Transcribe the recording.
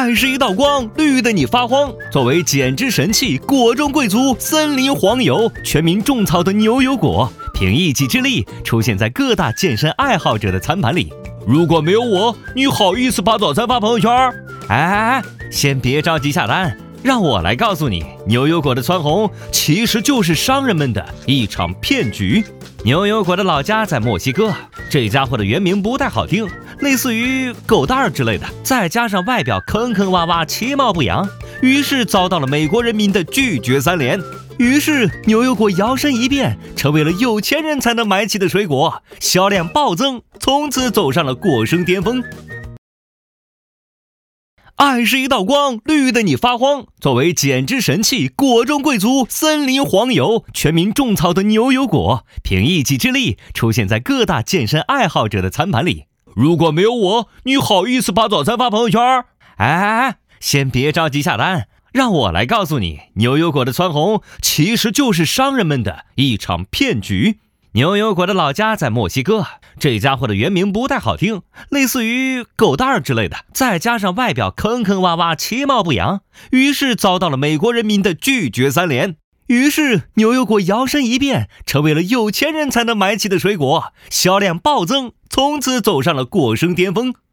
爱是一道光，绿的你发慌。作为减脂神器，果中贵族森林黄油，全民种草的牛油果，凭一己之力出现在各大健身爱好者的餐盘里。如果没有我，你好意思把早餐发朋友圈？先别着急下单，让我来告诉你，牛油果的蹿红其实就是商人们的一场骗局。牛油果的老家在墨西哥，这家伙的原名不太好听，类似于狗蛋儿之类的，再加上外表坑坑洼洼、其貌不扬，于是遭到了美国人民的拒绝3连。于是牛油果摇身一变，成为了有钱人才能买起的水果，销量暴增，从此走上了过生巅峰。爱是一道光，绿的你发慌。作为减脂神器，果中贵族森林黄油，全民种草的牛油果，凭一己之力出现在各大健身爱好者的餐盘里。如果没有我，你好意思把早餐发朋友圈？先别着急下单，让我来告诉你，牛油果的蹿红其实就是商人们的一场骗局。牛油果的老家在墨西哥，这家伙的原名不太好听，类似于狗蛋儿之类的，再加上外表坑坑洼洼、其貌不扬，于是遭到了美国人民的拒绝3连。于是牛油果摇身一变，成为了有钱人才能买起的水果，销量暴增，从此走上了过生巅峰。